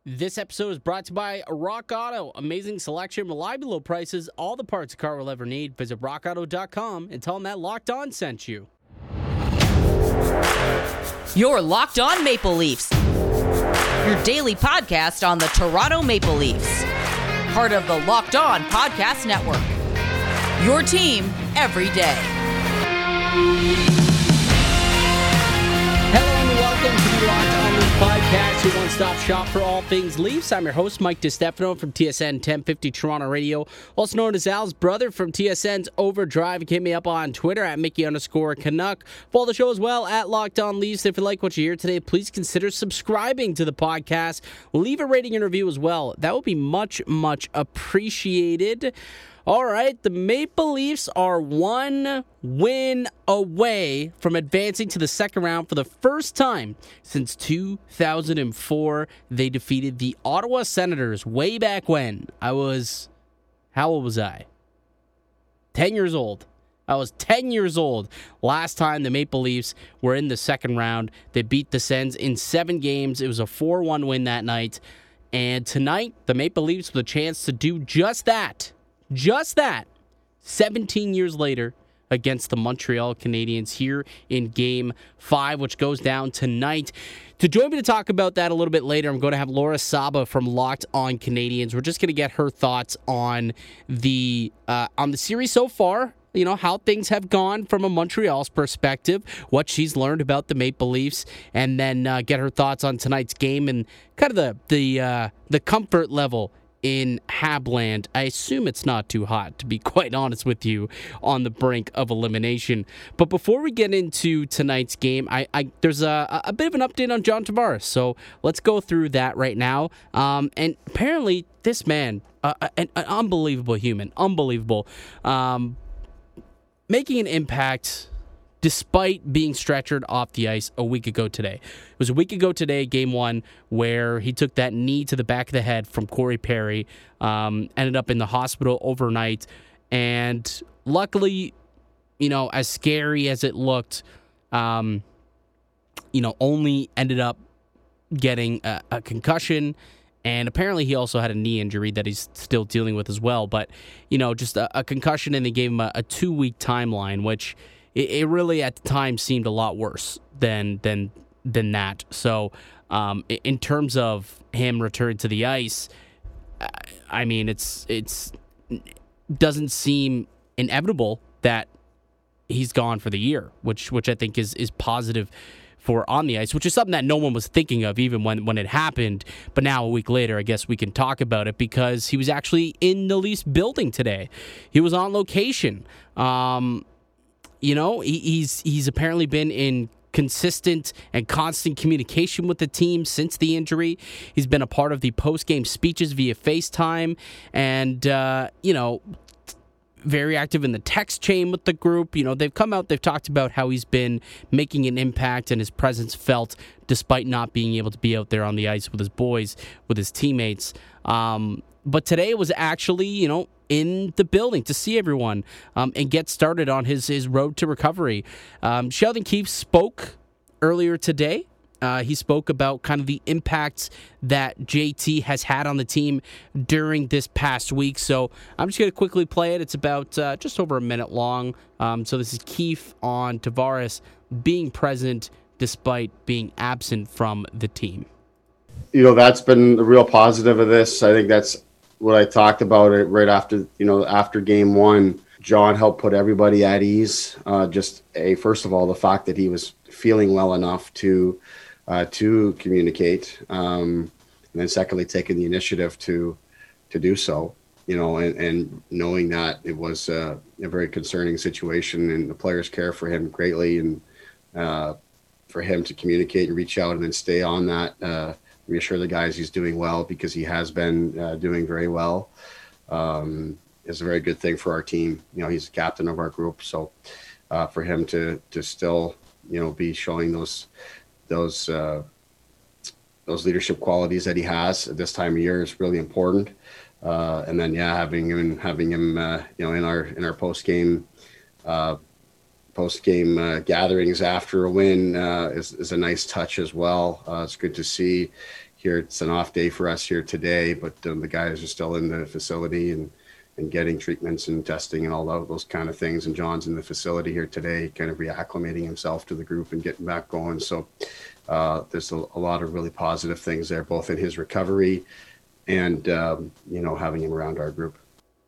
This episode is brought to you by Rock Auto. Amazing selection, reliable low prices, all the parts a car will ever need. Visit rockauto.com and tell them that Locked On sent you. You're Locked On Maple Leafs, your daily podcast on the Toronto Maple Leafs. Part of the Locked On Podcast Network, your team every day. Hello and welcome to the Locked On Leafs podcast, your one-stop shop for all things Leafs. I'm your host, Mike DiStefano from TSN 1050 Toronto Radio, also known as Al's brother from TSN's Overdrive. Hit me up on Twitter at Mickey_Canuck. Follow the show as well at Locked On Leafs. If you like what you hear today, please consider subscribing to the podcast. Leave a rating and review as well. That would be much, much appreciated. All right, the Maple Leafs are one win away from advancing to the second round for the first time since 2004. They defeated the Ottawa Senators way back when. How old was I? 10 years old. I was 10 years old last time the Maple Leafs were in the second round. They beat the Sens in 7 games. It was a 4-1 win that night. And tonight, the Maple Leafs with a chance to do just that. Just that, 17 years later against the Montreal Canadiens here in Game 5, which goes down tonight. To join me to talk about that a little bit later, I'm going to have Laura Saba from Locked On Canadiens. We're just going to get her thoughts on the series so far, you know, how things have gone from a Montreal's perspective, what she's learned about the Maple Leafs, and then get her thoughts on tonight's game and kind of the comfort level in Habland. I assume it's not too hot, to be quite honest with you, on the brink of elimination. But before we get into tonight's game, there's a bit of an update on John Tavares, so let's go through that right now. And apparently, this man, an unbelievable human, making an impact despite being stretchered off the ice a week ago today. It was a week ago today, Game 1, where he took that knee to the back of the head from Corey Perry, ended up in the hospital overnight, and luckily, you know, as scary as it looked, only ended up getting a concussion, and apparently he also had a knee injury that he's still dealing with as well, but, you know, just a concussion, and they gave him a 2-week timeline, which it really, at the time, seemed a lot worse than that. So, in terms of him returning to the ice, I mean, it's doesn't seem inevitable that he's gone for the year, which I think is positive for on the ice, which is something that no one was thinking of even when it happened. But now, a week later, I guess we can talk about it because he was actually in the Leafs building today. He was on location. He's apparently been in consistent and constant communication with the team since the injury. He's been a part of the post-game speeches via FaceTime and, very active in the text chain with the group. You know, they've come out, they've talked about how he's been making an impact and his presence felt despite not being able to be out there on the ice with his boys, with his teammates. But today was actually, in the building to see everyone and get started on his road to recovery. Sheldon Keefe spoke earlier today. He spoke about kind of the impacts that JT has had on the team during this past week. So I'm just going to quickly play it. It's about just over a minute long. So this is Keefe on Tavares being present despite being absent from the team. You know, that's been the real positive of this. I think that's what I talked about it right after, after Game 1. John helped put everybody at ease. First of all, the fact that he was feeling well enough to communicate, and then secondly, taking the initiative to do so, and knowing that it was a very concerning situation, and the players care for him greatly, and for him to communicate and reach out and then stay on that, reassure the guys he's doing well, because he has been doing very well, is a very good thing for our team. He's the captain of our group, so for him to still be showing those leadership qualities that he has at this time of year is really important. And then having him in our post game gatherings after a win is a nice touch as well. It's good to see here. It's an off day for us here today, but the guys are still in the facility and getting treatments and testing and all those kind of things. And John's in the facility here today, kind of reacclimating himself to the group and getting back going. So there's a lot of really positive things there, both in his recovery and, having him around our group.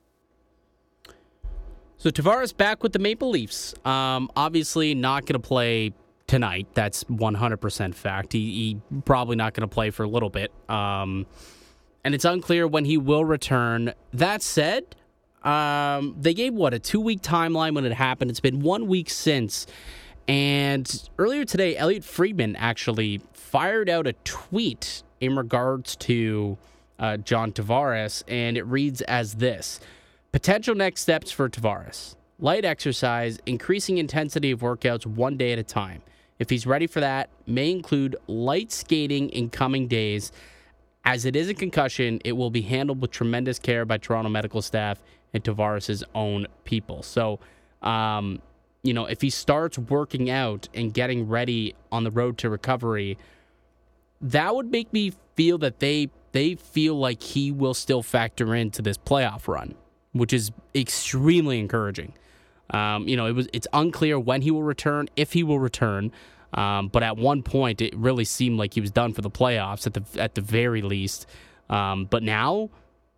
So Tavares back with the Maple Leafs. Obviously not going to play tonight. That's 100% fact. He probably not going to play for a little bit. And it's unclear when he will return. That said, they gave, a 2-week timeline when it happened. It's been 1 week since. And earlier today, Elliot Friedman actually fired out a tweet in regards to John Tavares, and it reads as this. Potential next steps for Tavares. Light exercise, increasing intensity of workouts one day at a time. If he's ready for that, may include light skating in coming days. As it is a concussion, it will be handled with tremendous care by Toronto medical staff and Tavares' own people. So, if he starts working out and getting ready on the road to recovery, that would make me feel that they feel like he will still factor into this playoff run, which is extremely encouraging. It's unclear when he will return, if he will return. But at one point, it really seemed like he was done for the playoffs at the very least. But now,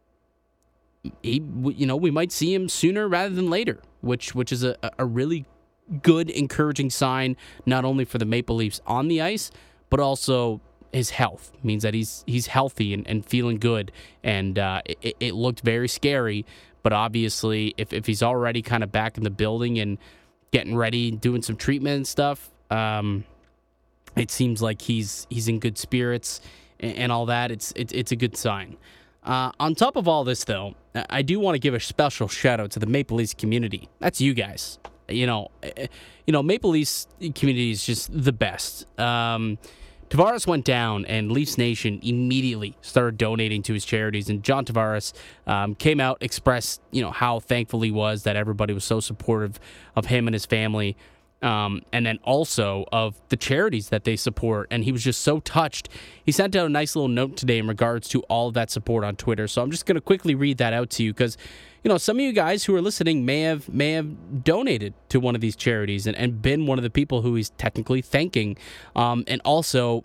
we might see him sooner rather than later, which is a really good, encouraging sign, not only for the Maple Leafs on the ice, but also his health. It means that he's healthy and feeling good. And it looked very scary. But obviously, if he's already kind of back in the building and getting ready, doing some treatment and stuff, it seems like he's in good spirits and all that. It's a good sign. On top of all this, though, I do want to give a special shout out to the Maple Leafs community. That's you guys. Maple Leafs community is just the best. Tavares went down, and Leafs Nation immediately started donating to his charities. And John Tavares came out, expressed, how thankful he was that everybody was so supportive of him and his family, and then also of the charities that they support. And he was just so touched. He sent out a nice little note today in regards to all of that support on Twitter. So I'm just going to quickly read that out to you because, some of you guys who are listening may have donated to one of these charities and been one of the people who he's technically thanking. And also,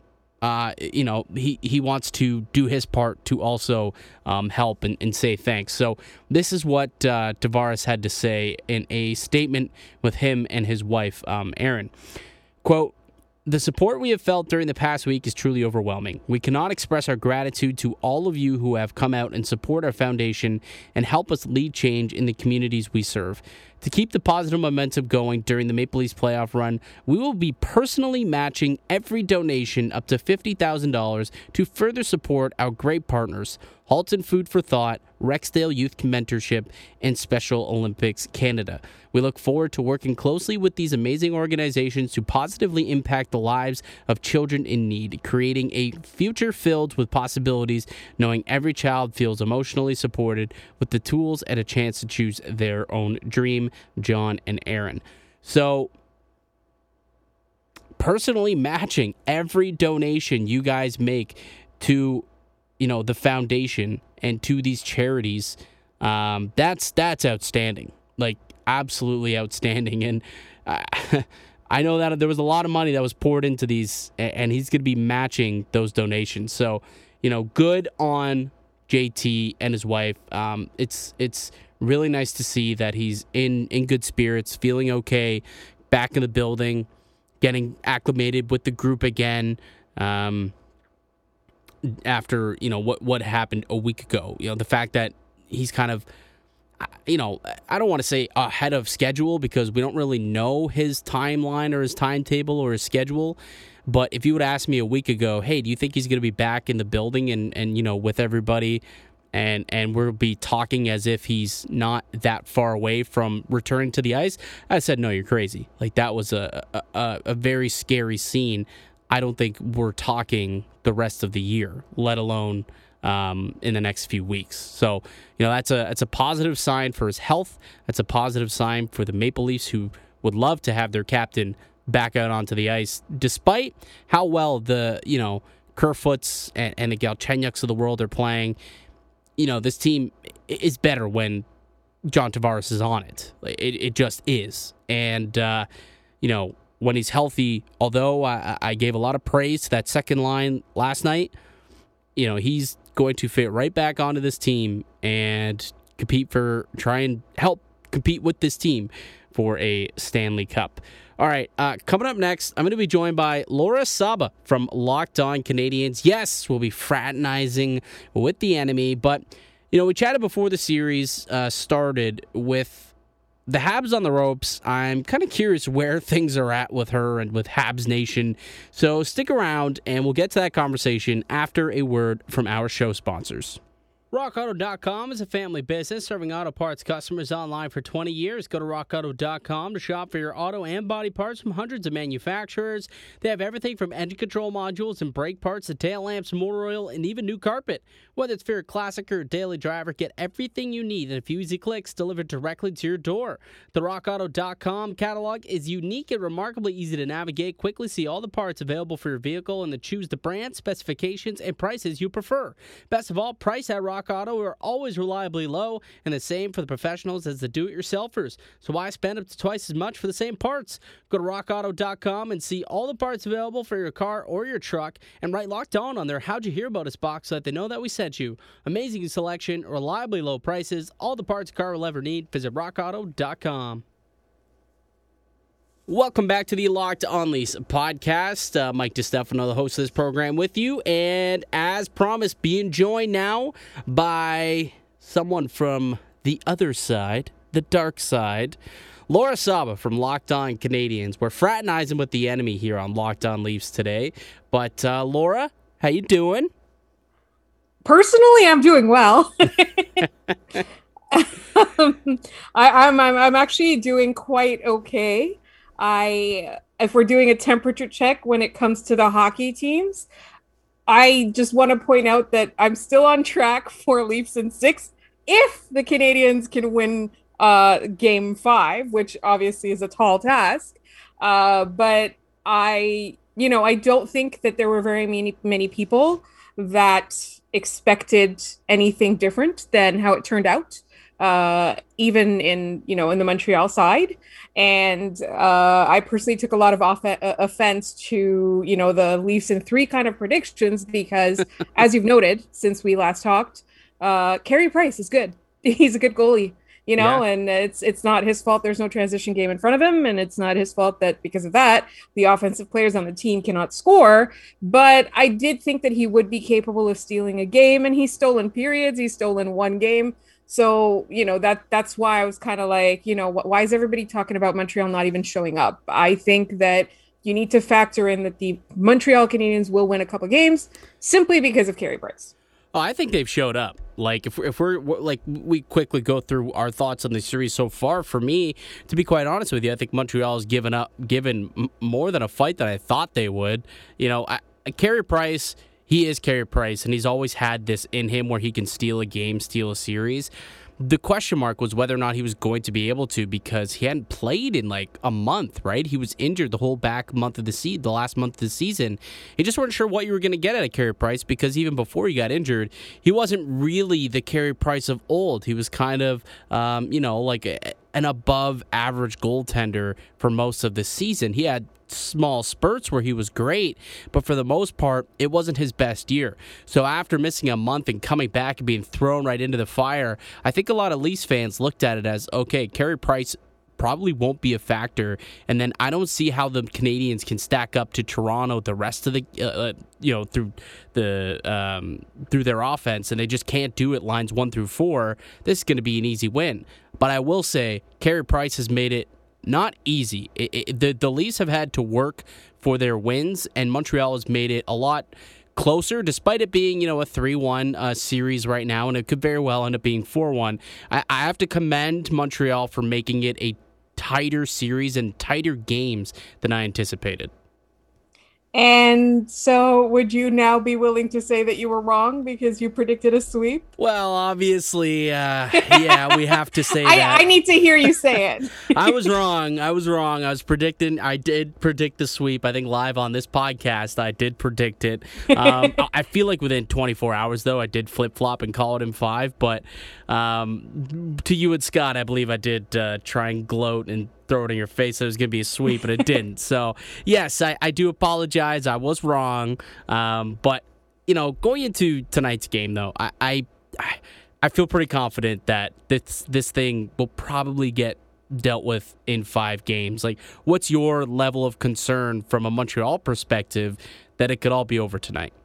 he wants to do his part to also help and say thanks. So this is what Tavares had to say in a statement with him and his wife, Erin. Quote, "The support we have felt during the past week is truly overwhelming. We cannot express our gratitude to all of you who have come out and support our foundation and help us lead change in the communities we serve. To keep the positive momentum going during the Maple Leafs playoff run, we will be personally matching every donation up to $50,000 to further support our great partners, Halton Food for Thought, Rexdale Youth Mentorship, and Special Olympics Canada. We look forward to working closely with these amazing organizations to positively impact the lives of children in need, creating a future filled with possibilities, knowing every child feels emotionally supported with the tools and a chance to choose their own dream. John and Erin." So, personally matching every donation you guys make to the foundation and to these charities, that's outstanding. Like, absolutely outstanding. And I know that there was a lot of money that was poured into these, and he's going to be matching those donations. So, good on JT and his wife. It's really nice to see that he's in good spirits, feeling okay, back in the building, getting acclimated with the group again. After what happened a week ago, the fact that he's kind of, I don't want to say ahead of schedule because we don't really know his timeline or his timetable or his schedule. But if you would ask me a week ago, hey, do you think he's going to be back in the building and with everybody, and we'll be talking as if he's not that far away from returning to the ice, I said, no, you're crazy. Like, that was a very scary scene. I don't think we're talking the rest of the year, let alone in the next few weeks. So, that's a positive sign for his health. That's a positive sign for the Maple Leafs, who would love to have their captain back out onto the ice, despite how well the Kerfoots and the Galchenyuks of the world are playing, this team is better when John Tavares is on it. It just is. And, when he's healthy, although I gave a lot of praise to that second line last night, he's going to fit right back onto this team and try and help compete with this team for a Stanley Cup. All right, coming up next, I'm going to be joined by Laura Saba from Locked On Canadiens. Yes, we'll be fraternizing with the enemy, but, we chatted before the series started with the Habs on the ropes. I'm kind of curious where things are at with her and with Habs Nation. So stick around, and we'll get to that conversation after a word from our show sponsors. RockAuto.com is a family business serving auto parts customers online for 20 years. Go to RockAuto.com to shop for your auto and body parts from hundreds of manufacturers. They have everything from engine control modules and brake parts to tail lamps, motor oil, and even new carpet. Whether it's for your classic or daily driver, get everything you need in a few easy clicks delivered directly to your door. The RockAuto.com catalog is unique and remarkably easy to navigate. Quickly see all the parts available for your vehicle and then choose the brand, specifications, and prices you prefer. Best of all, price at Rock Auto are always reliably low, and the same for the professionals as the do-it-yourselfers. So why spend up to twice as much for the same parts? Go to rockauto.com and see all the parts available for your car or your truck, and write Locked On their How'd You Hear About Us box so that they know that we sent you. Amazing selection, reliably low prices, all the parts a car will ever need. Visit rockauto.com. Welcome back to the Locked On Leafs podcast. Mike DiStefano, the host of this program, with you. And as promised, being joined now by someone from the other side, the dark side, Laura Saba from Locked On Canadiens. We're fraternizing with the enemy here on Locked On Leafs today. But Laura, how you doing? Personally, I'm doing well. I'm actually doing quite okay. If we're doing a temperature check when it comes to the hockey teams, I just want to point out that I'm still on track for Leafs in 6 if the Canadiens can win Game 5, which obviously is a tall task. But I don't think that there were very many people that expected anything different than how it turned out. Even in the Montreal side. And I personally took a lot of offense to, the Leafs in 3 kind of predictions because, as you've noted, since we last talked, Carey Price is good. He's a good goalie, and it's not his fault there's no transition game in front of him, and it's not his fault that because of that, the offensive players on the team cannot score. But I did think that he would be capable of stealing a game, and he's stolen periods. He's stolen 1 game. So, that's why I was kind of like, why is everybody talking about Montreal not even showing up? I think that you need to factor in that the Montreal Canadiens will win a couple games simply because of Carey Price. Oh, I think they've showed up. Like, if we're like, we quickly go through our thoughts on the series so far. For me, to be quite honest with you, I think Montreal has given more than a fight that I thought they would. Carey Price, he is Carey Price, and he's always had this in him where he can steal a game, steal a series. The question mark was whether or not he was going to be able to, because he hadn't played in like a month, right? He was injured the whole back month of the last month of the season. You just weren't sure what you were going to get out of Carey Price, because even before he got injured, he wasn't really the Carey Price of old. He was kind of, like an above average goaltender for most of the season. He had small spurts where he was great, but for the most part, it wasn't his best year. So after missing a month and coming back and being thrown right into the fire, I think a lot of Leafs fans looked at it as, okay, Carey Price probably won't be a factor, and then I don't see how the Canadiens can stack up to Toronto the rest of the through their offense, and they just can't do it lines 1 through 4. This is going to be an easy win. But I will say, Carey Price has made it not easy. The Leafs have had to work for their wins, and Montreal has made it a lot closer, despite it being, a 3-1 series right now, and it could very well end up being 4-1. I have to commend Montreal for making it a tighter series and tighter games than I anticipated. And so would you now be willing to say that you were wrong because you predicted a sweep? Well, obviously, yeah, we have to say that. I need to hear you say it. I was wrong. I did predict the sweep. I think live on this podcast, I did predict it. I feel like within 24 hours, though, I did flip-flop and call it in 5. But to you and Scott, I believe I did try and gloat and throw it in your face that it was going to be a sweep, but it didn't. So, yes, I do apologize. I was wrong. But, going into tonight's game, though, I feel pretty confident that this thing will probably get dealt with in 5 games. Like, what's your level of concern from a Montreal perspective that it could all be over tonight?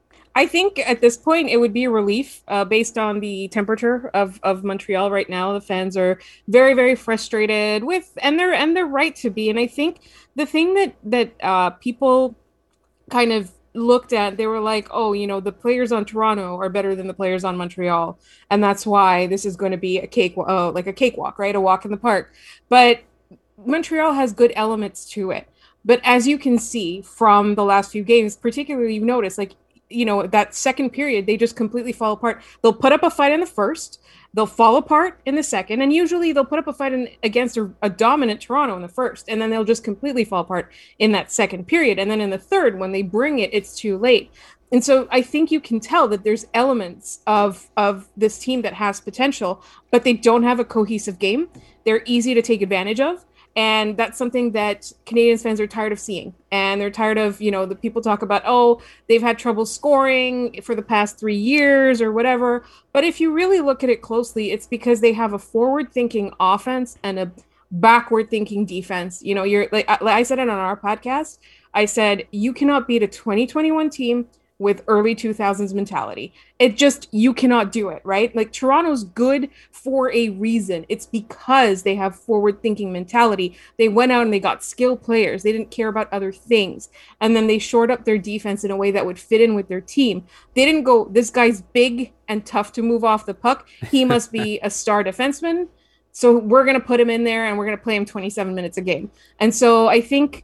I think at this point it would be a relief based on the temperature of Montreal right now. The fans are very, very frustrated and they're right to be. And I think the thing that people kind of looked at, they were like, oh, the players on Toronto are better than the players on Montreal, and that's why this is going to be like a cakewalk, right? A walk in the park. But Montreal has good elements to it. But as you can see from the last few games, particularly, you've noticed, like, that second period, they just completely fall apart. They'll put up a fight in the first, they'll fall apart in the second, and usually they'll put up a fight against a dominant Toronto in the first, and then they'll just completely fall apart in that second period. And then in the third, when they bring it, it's too late. And so I think you can tell that there's elements of this team that has potential, but they don't have a cohesive game. They're easy to take advantage of. And that's something that Canadiens fans are tired of seeing. And they're tired of, the people talk about, oh, they've had trouble scoring for the past 3 years or whatever. But if you really look at it closely, it's because they have a forward-thinking offense and a backward-thinking defense. You're like I said it on our podcast. I said, you cannot beat a 2021 team with early 2000s mentality. You cannot do it, right? Like, Toronto's good for a reason. It's because they have forward-thinking mentality. They went out and they got skilled players. They didn't care about other things. And then they shored up their defense in a way that would fit in with their team. They didn't go, this guy's big and tough to move off the puck. He must be a star defenseman. So we're going to put him in there and we're going to play him 27 minutes a game. And so I think,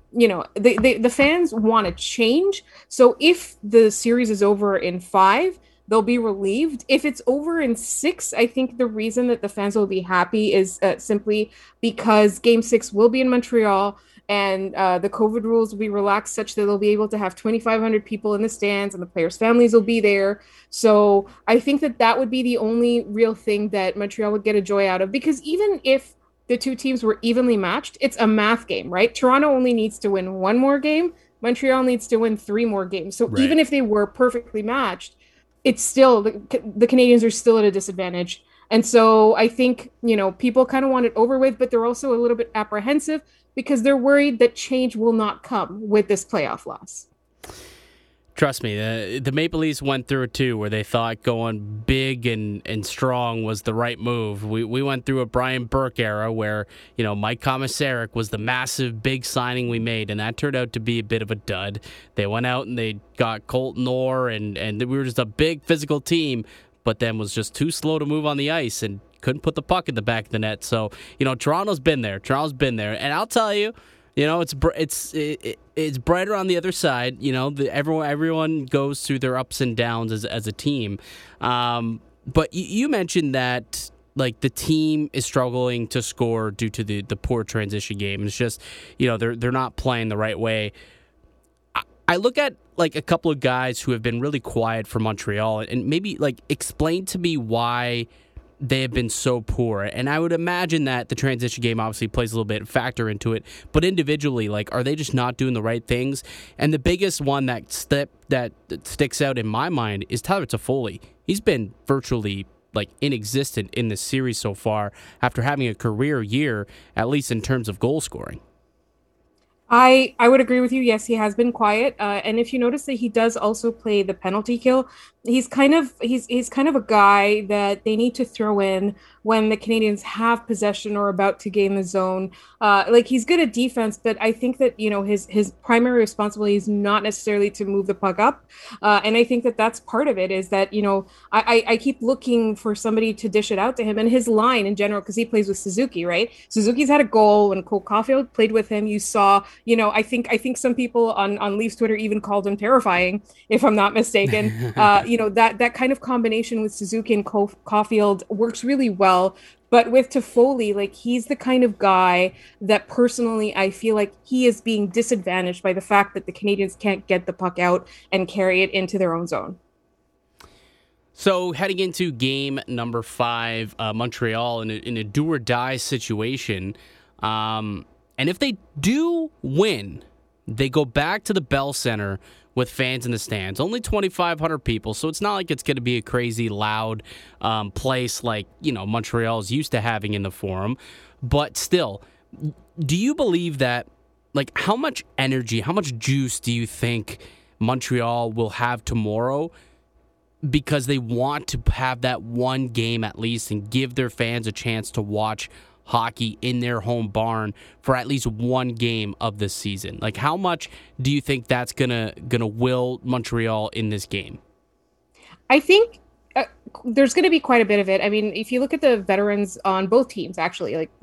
the fans want to change. So if the series is over in 5, they'll be relieved. If it's over in 6, I think the reason that the fans will be happy is simply because Game 6 will be in Montreal, and the COVID rules will be relaxed such that they'll be able to have 2,500 people in the stands and the players' families will be there. So I think that would be the only real thing that Montreal would get a joy out of, because even if the two teams were evenly matched, it's a math game, right? Toronto only needs to win 1 more game. Montreal needs to win 3 more games. So even if they were perfectly matched, it's still, the Canadiens are still at a disadvantage. And so I think, people kind of want it over with, but they're also a little bit apprehensive because they're worried that change will not come with this playoff loss. Trust me, the Maple Leafs went through it too, where they thought going big and strong was the right move. We went through a Brian Burke era where, Mike Komisarek was the massive big signing we made, and that turned out to be a bit of a dud. They went out and they got Colton Orr, and we were just a big physical team, but then was just too slow to move on the ice and couldn't put the puck in the back of the net. So, Toronto's been there. And I'll tell you, it's brighter on the other side. Everyone goes through their ups and downs as a team. But you mentioned that, like, the team is struggling to score due to the poor transition game. It's just, they're not playing the right way. I look at, like, a couple of guys who have been really quiet for Montreal, and maybe, like, explain to me why they have been so poor. And I would imagine that the transition game obviously plays a little bit factor into it, but individually, like, are they just not doing the right things? And the biggest one that sticks out in my mind is Tyler Toffoli. He's been virtually, like, inexistent in this series so far after having a career year, at least in terms of goal scoring. I would agree with you. Yes, he has been quiet. And if you notice that he does also play the penalty kill, he's kind of a guy that they need to throw in when the Canadians have possession or about to gain the zone. Like he's good at defense, but I think that his primary responsibility is not necessarily to move the puck up, and I think that that's part of it. Is that I keep looking for somebody to dish it out to him, and his line in general, because he plays with Suzuki, right? Suzuki's had a goal when Cole Caulfield played with him. You saw, I think some people on Leafs Twitter even called him terrifying, if I'm not mistaken. That kind of combination with Suzuki and Caulfield works really well. But with Toffoli, like he's the kind of guy that personally I feel like he is being disadvantaged by the fact that the Canadians can't get the puck out and carry it into their own zone. So heading into game number 5, Montreal in a do or die situation, and if they do win, they go back to the Bell Center with fans in the stands. Only 2,500 people, so it's not like it's going to be a crazy loud place like Montreal's used to having in the Forum. But still, do you believe that, like, how much energy, how much juice do you think Montreal will have tomorrow because they want to have that one game at least and give their fans a chance to watch hockey in their home barn for at least one game of the season? Like, how much do you think that's gonna will Montreal in this game? I think there's going to be quite a bit of it. I mean, if you look at the veterans on both teams, actually, like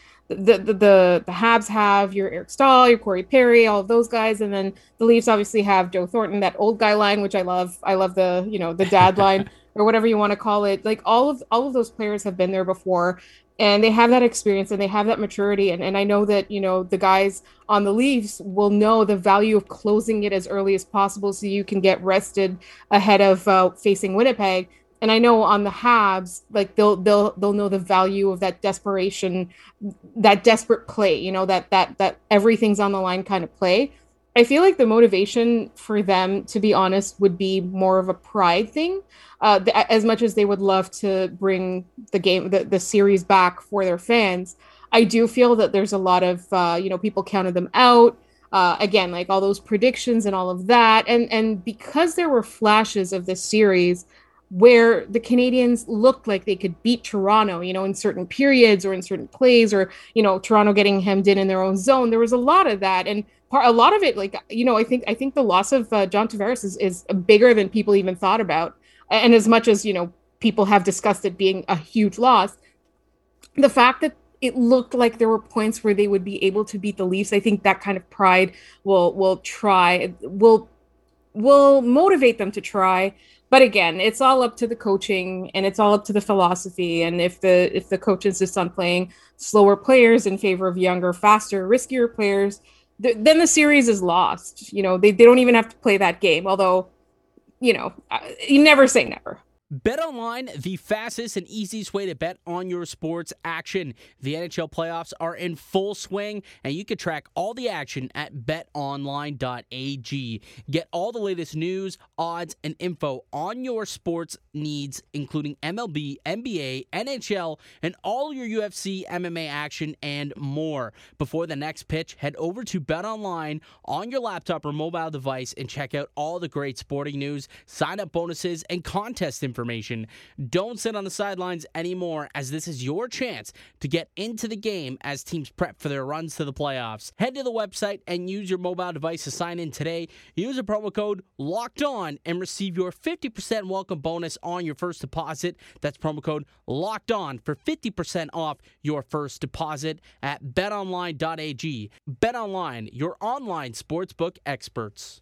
the Habs have your Eric Stahl, your Corey Perry, all of those guys, and then the Leafs obviously have Joe Thornton, that old guy line, which I love. I love the the dad line or whatever you want to call it. Like all of those players have been there before. And they have that experience and they have that maturity. And I know that, the guys on the Leafs will know the value of closing it as early as possible so you can get rested ahead of facing Winnipeg. And I know on the Habs, like they'll know the value of that desperation, that desperate play, that everything's on the line kind of play. I feel like the motivation for them, to be honest, would be more of a pride thing. As much as they would love to bring the series back for their fans, I do feel that there's a lot of, people counted them out. Again, like all those predictions and all of that. And because there were flashes of this series where the Canadians looked like they could beat Toronto, in certain periods or in certain plays, or, Toronto getting hemmed in their own zone, there was a lot of that. And a lot of it, like, I think the loss of John Tavares is bigger than people even thought about. And as much as, people have discussed it being a huge loss, the fact that it looked like there were points where they would be able to beat the Leafs, I think that kind of pride will motivate them to try. But again, it's all up to the coaching and it's all up to the philosophy. And if the coach insists on playing slower players in favor of younger, faster, riskier players, then the series is lost. They don't even have to play that game. Although, you never say never. BetOnline, the fastest and easiest way to bet on your sports action. The NHL playoffs are in full swing, and you can track all the action at betonline.ag. Get all the latest news, odds, and info on your sports needs, including MLB, NBA, NHL, and all your UFC, MMA action, and more. Before the next pitch, head over to BetOnline on your laptop or mobile device and check out all the great sporting news, sign-up bonuses, and contest information. Don't sit on the sidelines anymore, as this is your chance to get into the game as teams prep for their runs to the playoffs. Head to the website and use your mobile device to sign in today. Use the promo code LOCKEDON and receive your 50% welcome bonus on your first deposit. That's promo code LOCKEDON for 50% off your first deposit at betonline.ag. BetOnline, your online sportsbook experts.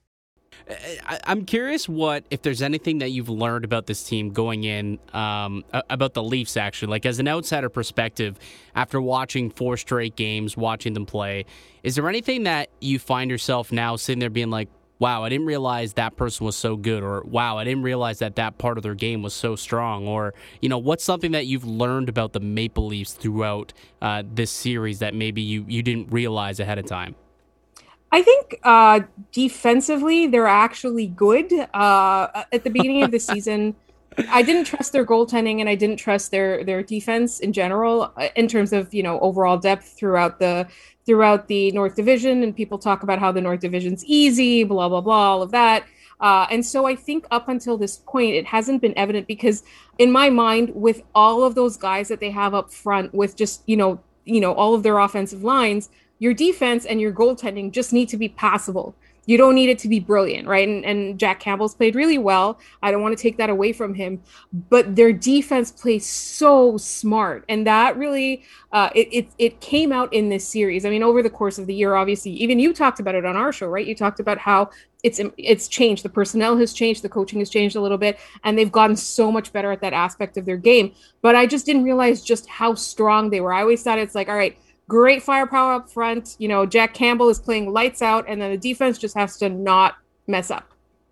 I'm curious if there's anything that you've learned about this team going in, about the Leafs, actually. Like, as an outsider perspective, after watching 4 straight games, watching them play, is there anything that you find yourself now sitting there being like, wow, I didn't realize that person was so good, or wow, I didn't realize that part of their game was so strong, or, what's something that you've learned about the Maple Leafs throughout this series that maybe you didn't realize ahead of time? I think defensively, they're actually good. At the beginning of the season, I didn't trust their goaltending and I didn't trust their defense in general in terms of, overall depth throughout the North Division. And people talk about how the North Division's easy, blah, blah, blah, all of that. And so I think up until this point, it hasn't been evident because in my mind, with all of those guys that they have up front, with just, all of their offensive lines, your defense and your goaltending just need to be passable. You don't need it to be brilliant, right? And Jack Campbell's played really well. I don't want to take that away from him, but their defense plays so smart, and that really it came out in this series. I mean, over the course of the year, obviously, even you talked about it on our show, right? You talked about how it's changed. The personnel has changed, the coaching has changed a little bit, and they've gotten so much better at that aspect of their game. But I just didn't realize just how strong they were. I always thought it's like, all right, great firepower up front. Jack Campbell is playing lights out, and then the defense just has to not mess up.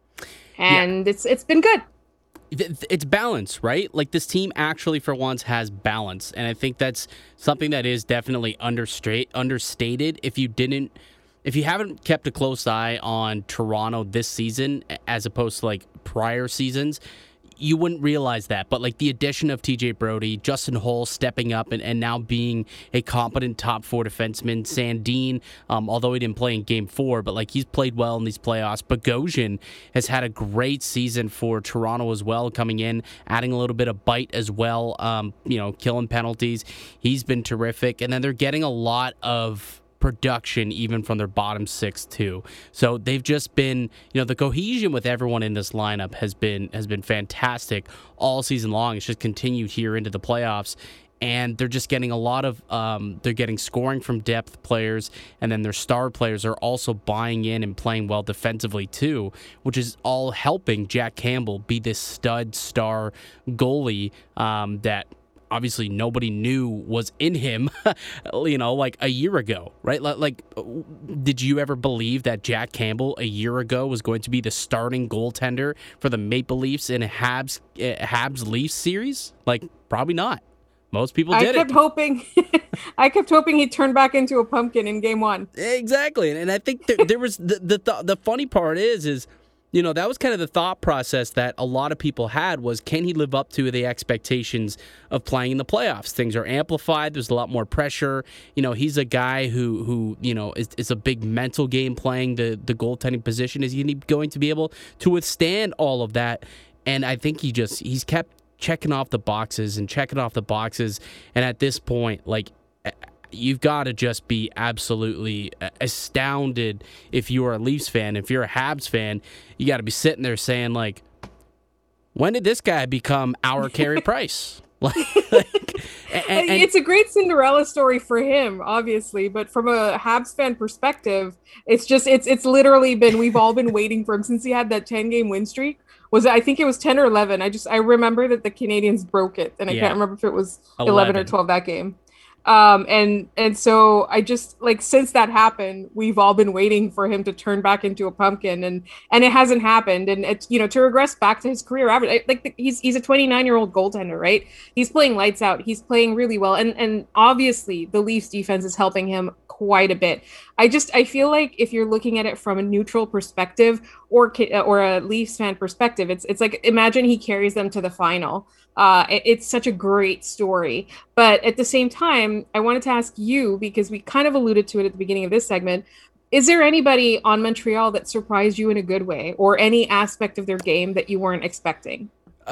And it's been good. It's balance, right? Like, this team actually for once has balance, and I think that's something that is definitely understated. If you haven't kept a close eye on Toronto this season as opposed to like prior seasons, you wouldn't realize that. But like the addition of TJ Brody, Justin Holl stepping up and now being a competent top four defenseman, Sandin, although he didn't play in game 4, but like he's played well in these playoffs. Bogosian has had a great season for Toronto as well, coming in, adding a little bit of bite as well, killing penalties. He's been terrific. And then they're getting a lot of production even from their bottom 6 too. So they've just been, the cohesion with everyone in this lineup has been fantastic all season long. It's just continued here into the playoffs, and they're just getting a lot of they're getting scoring from depth players, and then their star players are also buying in and playing well defensively too, which is all helping Jack Campbell be this stud star goalie that obviously nobody knew was in him, like a year ago, right? Like, did you ever believe that Jack Campbell a year ago was going to be the starting goaltender for the Maple Leafs in a Habs Leafs series? Like, probably not. Most people did. I kept hoping he'd turn back into a pumpkin in game 1. Exactly, and I think there was the funny part is. That was kind of the thought process that a lot of people had was, can he live up to the expectations of playing in the playoffs? Things are amplified. There's a lot more pressure. He's a guy who is a big mental game playing the goaltending position. Is he going to be able to withstand all of that? And I think he's kept checking off the boxes. And at this point, like, you've got to just be absolutely astounded if you're a Leafs fan. If you're a Habs fan, you got to be sitting there saying, like, when did this guy become our Carey Price? It's a great Cinderella story for him, obviously, but from a Habs fan perspective, it's literally been, we've all been waiting for him since he had that 10-game win streak. I think it was 10 or 11. I remember that the Canadians broke it, and I can't remember if it was 11 or 12 that game. And so I just, like, since that happened, we've all been waiting for him to turn back into a pumpkin, and it hasn't happened. And it's, to regress back to his career average, he's a 29-year-old goaltender, right? He's playing lights out. He's playing really well. And obviously the Leafs defense is helping him quite a bit. I feel like if you're looking at it from a neutral perspective or a Leafs fan perspective, it's like, imagine he carries them to the final. It's such a great story. But at the same time, I wanted to ask you, because we kind of alluded to it at the beginning of this segment, is there anybody on Montreal that surprised you in a good way, or any aspect of their game that you weren't expecting?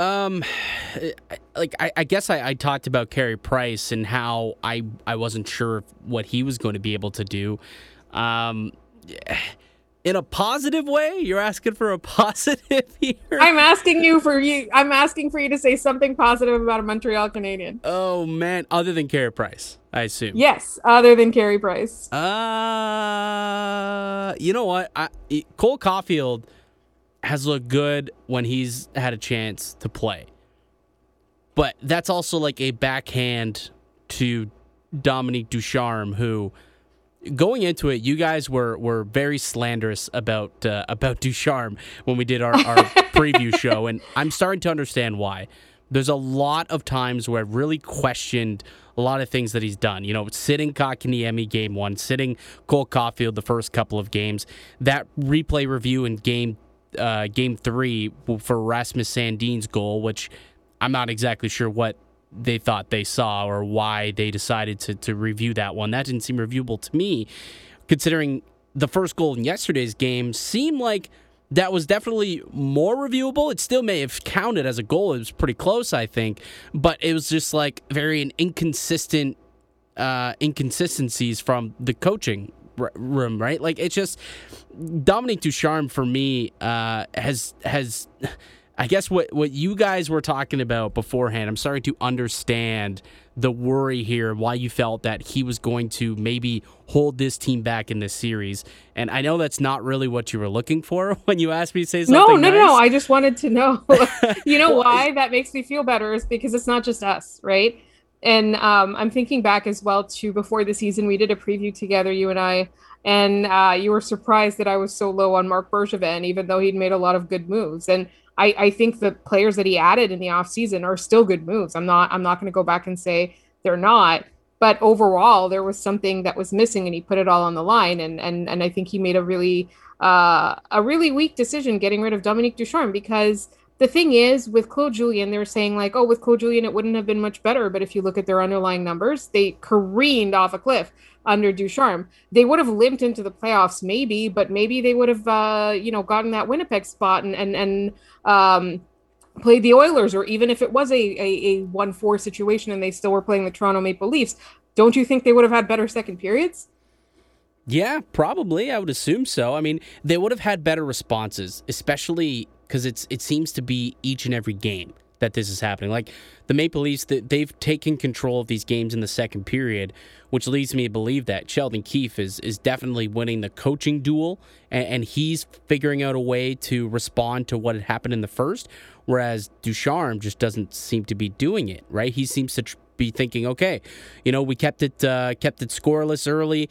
I guess I talked about Carey Price and how I wasn't sure what he was going to be able to do. In a positive way? You're asking for a positive here? I'm asking for you to say something positive about a Montreal Canadian. Oh, man. Other than Carey Price, I assume. Yes, other than Carey Price. You know what? Cole Caulfield has looked good when he's had a chance to play. But that's also like a backhand to Dominique Ducharme, who, going into it, you guys were very slanderous about Ducharme when we did our preview show, and I'm starting to understand why. There's a lot of times where I've really questioned a lot of things that he's done. Sitting Kotkaniemi game 1, sitting Cole Caulfield the first couple of games. That replay review in game 3 for Rasmus Sandin's goal, which I'm not exactly sure what they thought they saw or why they decided to review that one. That didn't seem reviewable to me, considering the first goal in yesterday's game seemed like that was definitely more reviewable. It still may have counted as a goal. It was pretty close, I think, but it was just like very inconsistent inconsistencies from the coaching room, right? Like, it's just Dominique Ducharme for me has I guess what you guys were talking about beforehand. I'm starting to understand the worry here, why you felt that he was going to maybe hold this team back in this series. And I know that's not really what you were looking for when you asked me to say something. No. I just wanted to know. You know why that makes me feel better is because it's not just us, right? And I'm thinking back as well to before the season, we did a preview together, you and I, and you were surprised that I was so low on Marc Bergevin, even though he'd made a lot of good moves. And I think the players that he added in the offseason are still good moves. I'm not going to go back and say they're not, but overall there was something that was missing and he put it all on the line. And I think he made a really weak decision getting rid of Dominique Ducharme, because the thing is with Claude Julien, they were saying like, oh, with Claude Julien, it wouldn't have been much better. But if you look at their underlying numbers, they careened off a cliff under Ducharme. They would have limped into the playoffs maybe, but maybe they would have, gotten that Winnipeg spot and played the Oilers, or even if it was a 1-4 situation and they still were playing the Toronto Maple Leafs, don't you think they would have had better second periods? Yeah, probably. I would assume so. I mean, they would have had better responses, especially because it seems to be each and every game that this is happening. Like the Maple Leafs, they've taken control of these games in the second period, which leads me to believe that Sheldon Keefe is definitely winning the coaching duel, and he's figuring out a way to respond to what had happened in the first, whereas Ducharme just doesn't seem to be doing it, right? He seems to be thinking, okay, we kept it scoreless early,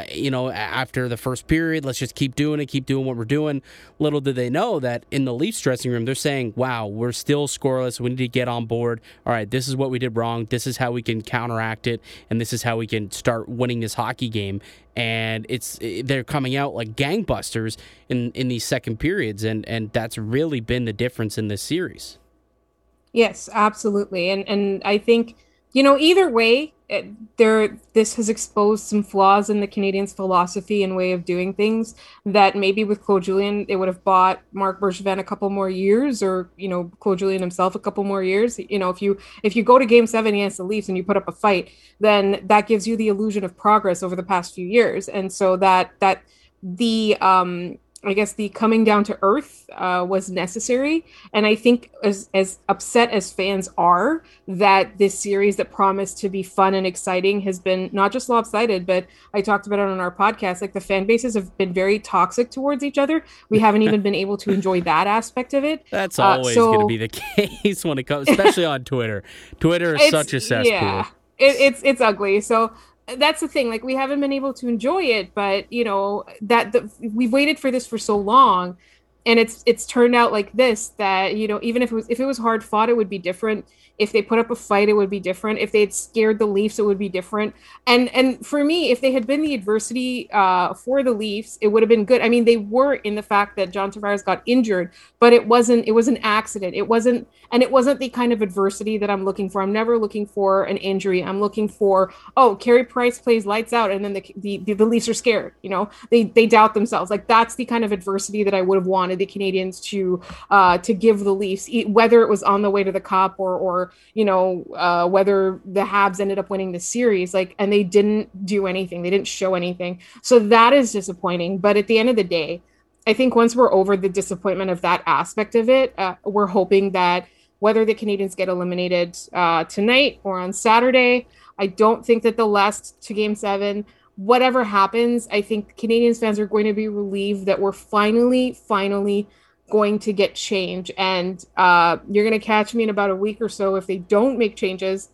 after the first period. Let's just keep doing what we're doing. Little did they know that in the Leafs dressing room, they're saying, wow, we're still scoreless. We need to get on board. All right, this is what we did wrong. This is how we can counteract it, and this is how we can start winning this hockey game. And they're coming out like gangbusters in these second periods, and that's really been the difference in this series. Yes, absolutely. And I think, either way, this has exposed some flaws in the Canadiens' philosophy and way of doing things that maybe with Claude Julien, they would have bought Marc Bergevin a couple more years, or, Claude Julien himself a couple more years. If you go to Game 7 against the Leafs and you put up a fight, then that gives you the illusion of progress over the past few years. And so that the coming down to earth was necessary. And I think as upset as fans are that this series that promised to be fun and exciting has been not just lopsided, but I talked about it on our podcast, like the fan bases have been very toxic towards each other. We haven't even been able to enjoy that aspect of it. That's always going to be the case when it comes, especially on Twitter. Twitter is such a cesspool. Yeah, it's ugly. So that's the thing. Like, we haven't been able to enjoy it, but we've waited for this for so long, and it's turned out like this. That even if it was hard fought, it would be different. If they put up a fight, it would be different. If they had scared the Leafs, it would be different. And for me, if they had been the adversity for the Leafs, it would have been good. I mean, they were in the fact that John Tavares got injured, but it was an accident. It wasn't the kind of adversity that I'm looking for. I'm never looking for an injury. I'm looking for, Carey Price plays lights out, and then the Leafs are scared. They doubt themselves. Like, that's the kind of adversity that I would have wanted the Canadiens to give the Leafs, whether it was on the way to the Cup or whether the Habs ended up winning the series, and they didn't do anything. They didn't show anything. So that is disappointing. But at the end of the day, I think once we're over the disappointment of that aspect of it, we're hoping that whether the Canadiens get eliminated tonight or on Saturday, I don't think that they'll last to Game 7. Whatever happens, I think Canadiens fans are going to be relieved that we're finally going to get change. And you're going to catch me in about a week or so if they don't make changes,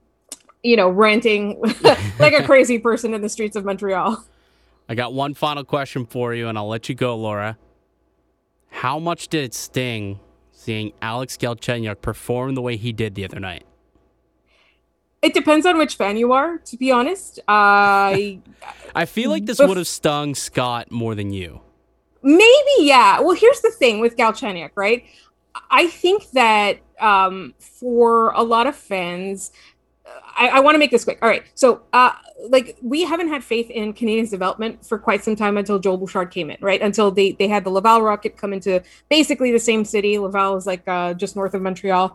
ranting like a crazy person in the streets of Montreal. I got one final question for you, and I'll let you go, Laura. How much did it sting seeing Alex Galchenyuk perform the way he did the other night? It depends on which fan you are, to be honest. I feel like this would have stung Scott more than you. Maybe, yeah. Well, here's the thing with Galchenyuk, right? I think that for a lot of fans, I want to make this quick. All right. So, like, we haven't had faith in Canadians development for quite some time until Joel Bouchard came in, right? Until they had the Laval Rocket come into basically the same city. Laval is like just north of Montreal.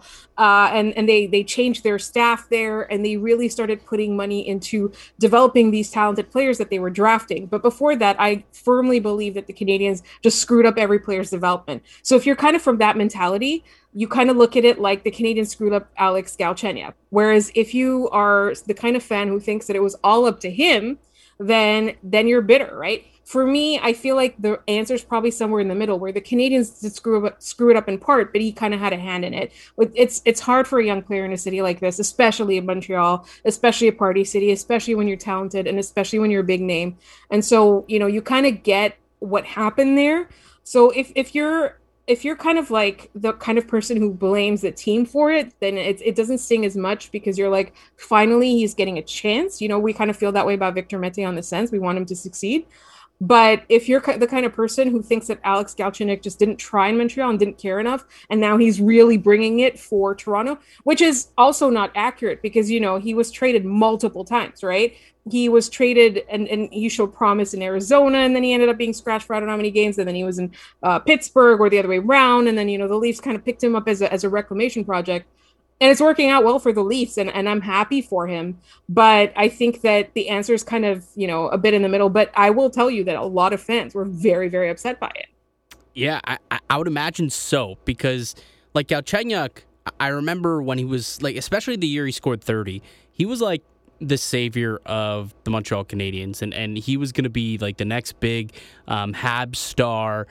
And they changed their staff there, and they really started putting money into developing these talented players that they were drafting. But before that, I firmly believe that the Canadians just screwed up every player's development. So if you're kind of from that mentality, you kind of look at it like the Canadians screwed up Alex Galchenyuk. Whereas if you are the kind of fan who thinks that it was all up to him, then you're bitter, right? For me, I feel like the answer is probably somewhere in the middle, where the Canadians did screw it up in part, but he kind of had a hand in it. It's hard for a young player in a city like this, especially in Montreal, especially a party city, especially when you're talented, and especially when you're a big name. And so, you kind of get what happened there. So if you're kind of like the kind of person who blames the team for it, then it doesn't sting as much, because you're like, finally, he's getting a chance. We kind of feel that way about Victor Mete on the Sens. We want him to succeed. But if you're the kind of person who thinks that Alex Galchenyuk just didn't try in Montreal and didn't care enough, and now he's really bringing it for Toronto, which is also not accurate, because, he was traded multiple times, right? He was traded and he showed promise in Arizona, and then he ended up being scratched for I don't know how many games, and then he was in Pittsburgh, or the other way around, and then, the Leafs kind of picked him up as a reclamation project. And it's working out well for the Leafs, and I'm happy for him. But I think that the answer is kind of, a bit in the middle. But I will tell you that a lot of fans were very, very upset by it. Yeah, I would imagine so, because, like, Galchenyuk, I remember when he was, like, especially the year he scored 30, he was, like, the savior of the Montreal Canadiens, and he was going to be, like, the next big Habs star.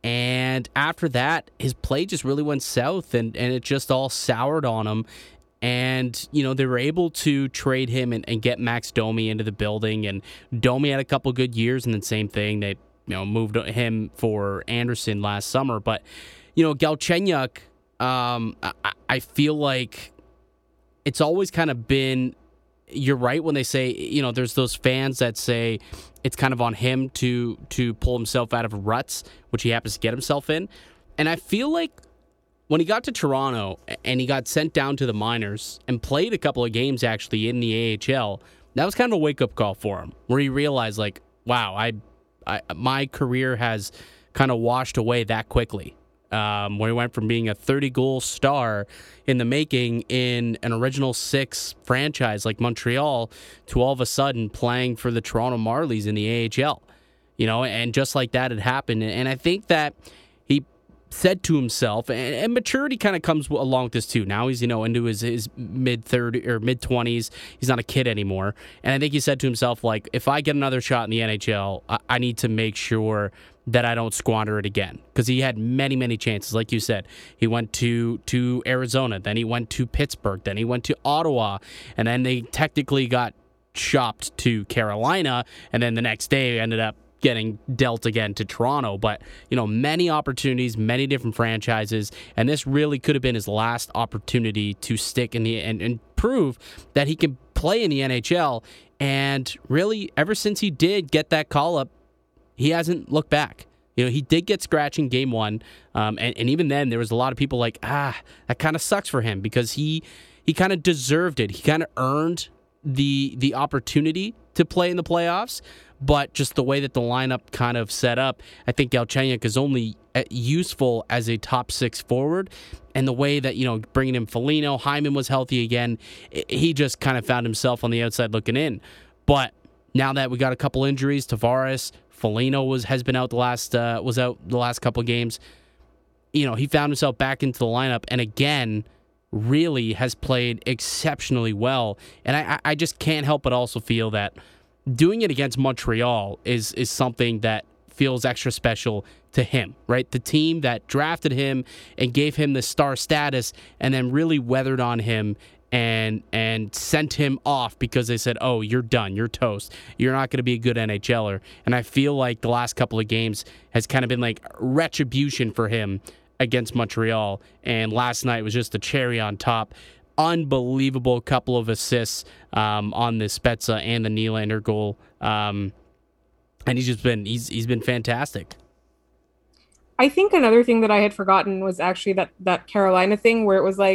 And after that, his play just really went south, and it just all soured on him. And, they were able to trade him and get Max Domi into the building. And Domi had a couple good years, and then same thing. They, moved him for Anderson last summer. But, Galchenyuk, I feel like it's always kind of been, you're right when they say, there's those fans that say it's kind of on him to pull himself out of ruts, which he happens to get himself in. And I feel like when he got to Toronto and he got sent down to the minors and played a couple of games actually in the AHL, that was kind of a wake-up call for him, where he realized, like, wow, my career has kind of washed away that quickly. Where he went from being a 30-goal star in the making in an Original Six franchise like Montreal to all of a sudden playing for the Toronto Marlies in the AHL. And just like that, it happened. And I think that he said to himself, and maturity kind of comes along with this too. Now he's, into his mid-30s or mid-20s. He's not a kid anymore. And I think he said to himself, like, if I get another shot in the NHL, I need to make sure that I don't squander it again, because he had many, many chances. Like you said, he went to Arizona, then he went to Pittsburgh, then he went to Ottawa, and then they technically got shopped to Carolina, and then the next day ended up getting dealt again to Toronto. But, many opportunities, many different franchises, and this really could have been his last opportunity to stick in the and prove that he can play in the NHL. And really, ever since he did get that call-up, he hasn't looked back. He did get scratched in game one, and even then, there was a lot of people like, that kind of sucks for him, because he kind of deserved it. He kind of earned the opportunity to play in the playoffs, but just the way that the lineup kind of set up, I think Galchenyuk is only useful as a top six forward, and the way that, bringing in Foligno, Hyman was healthy again, he just kind of found himself on the outside looking in. But now that we got a couple injuries, Tavares, Foligno has been out was out the last couple of games. He found himself back into the lineup, and again, really has played exceptionally well. And I just can't help but also feel that doing it against Montreal is something that feels extra special to him, right? The team that drafted him and gave him the star status, and then really weathered on him and sent him off because they said, oh, you're done, you're toast, you're not going to be a good NHLer. And I feel like the last couple of games has kind of been like retribution for him against Montreal, and last night was just a cherry on top. Unbelievable couple of assists on the Spezza and the Nylander goal, and he's been fantastic. I think another thing that I had forgotten was actually that Carolina thing, where it was like,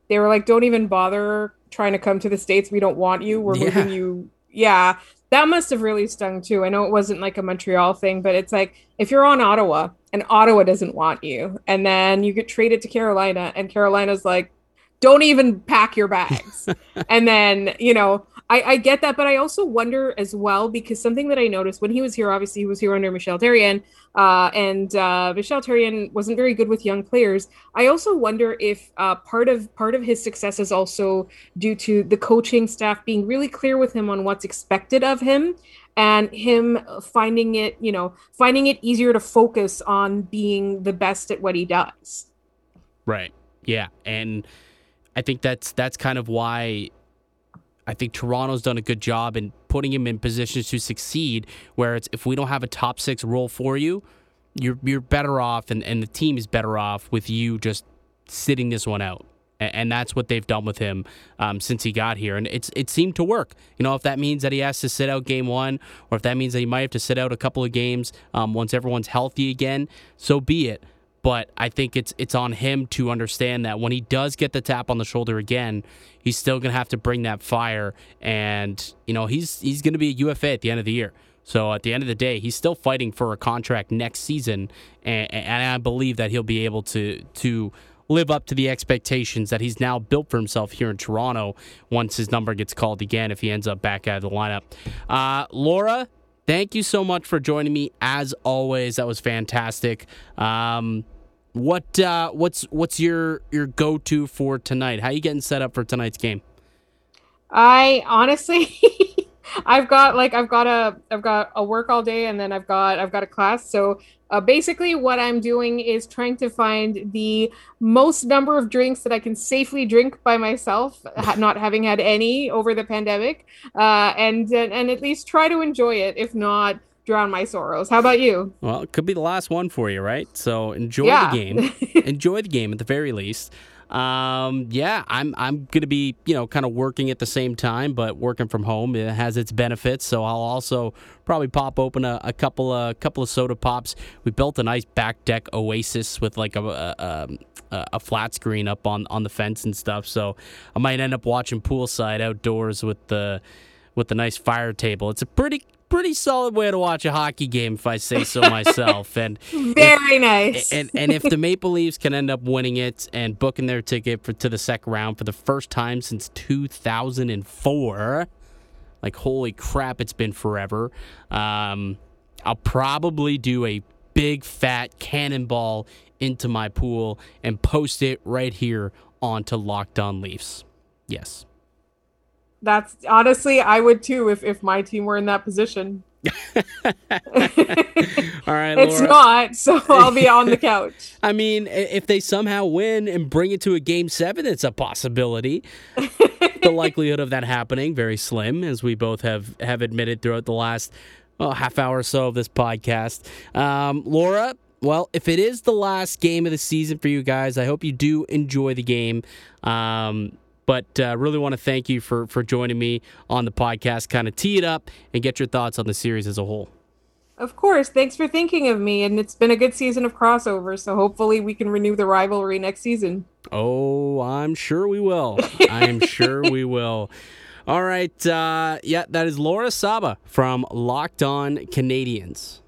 They were like, don't even bother trying to come to the States. We don't want you. We're moving you. Yeah, that must have really stung too. I know it wasn't like a Montreal thing, but it's like if you're on Ottawa and Ottawa doesn't want you, and then you get traded to Carolina and Carolina's like, don't even pack your bags. And then, I get that, but I also wonder as well, because something that I noticed when he was here, obviously he was here under Michel Therrien, and Michel Therrien wasn't very good with young players. I also wonder if part of his success is also due to the coaching staff being really clear with him on what's expected of him, and him finding it easier to focus on being the best at what he does. Right. Yeah. And I think that's kind of why I think Toronto's done a good job in putting him in positions to succeed, where it's if we don't have a top 6 role for you, you're better off, and the team is better off with you just sitting this one out. And that's what they've done with him since he got here. And it seemed to work. If that means that he has to sit out game 1, or if that means that he might have to sit out a couple of games once everyone's healthy again, so be it. But I think it's on him to understand that when he does get the tap on the shoulder again, he's still going to have to bring that fire. And, he's going to be a UFA at the end of the year. So at the end of the day, he's still fighting for a contract next season. And I believe that he'll be able to live up to the expectations that he's now built for himself here in Toronto once his number gets called again, if he ends up back out of the lineup. Laura, thank you so much for joining me. As always, that was fantastic. What's your go-to for tonight? How are you getting set up for tonight's game? I honestly, I've got a work all day, and then I've got a class. So basically, what I'm doing is trying to find the most number of drinks that I can safely drink by myself, not having had any over the pandemic, and at least try to enjoy it. If not, drown my sorrows. How about you? Well, it could be the last one for you, right? So enjoy the game. Enjoy the game at the very least. I'm going to be, kind of working at the same time, but working from home, it has its benefits. So I'll also probably pop open a couple of soda pops. We built a nice back deck oasis with like a flat screen up on the fence and stuff. So I might end up watching poolside outdoors with the nice fire table. It's a pretty solid way to watch a hockey game, if I say so myself. And very nice. And if the Maple Leafs can end up winning it and booking their ticket to the second round for the first time since 2004, like holy crap, it's been forever. I'll probably do a big fat cannonball into my pool and post it right here onto Locked On Leafs. Yes. That's honestly, I would too if my team were in that position. All right, it's Laura. not, so I'll be on the couch. I mean, if they somehow win and bring it to a Game 7, it's a possibility. The likelihood of that happening, very slim, as we both have admitted throughout the last half hour or so of this podcast. Laura, well, if it is the last game of the season for you guys, I hope you do enjoy the game. But really want to thank you for joining me on the podcast, kind of tee it up and get your thoughts on the series as a whole. Of course. Thanks for thinking of me. And it's been a good season of crossovers, so hopefully we can renew the rivalry next season. Oh, I'm sure we will. I am sure we will. All right. That is Laura Saba from Locked On Canadiens.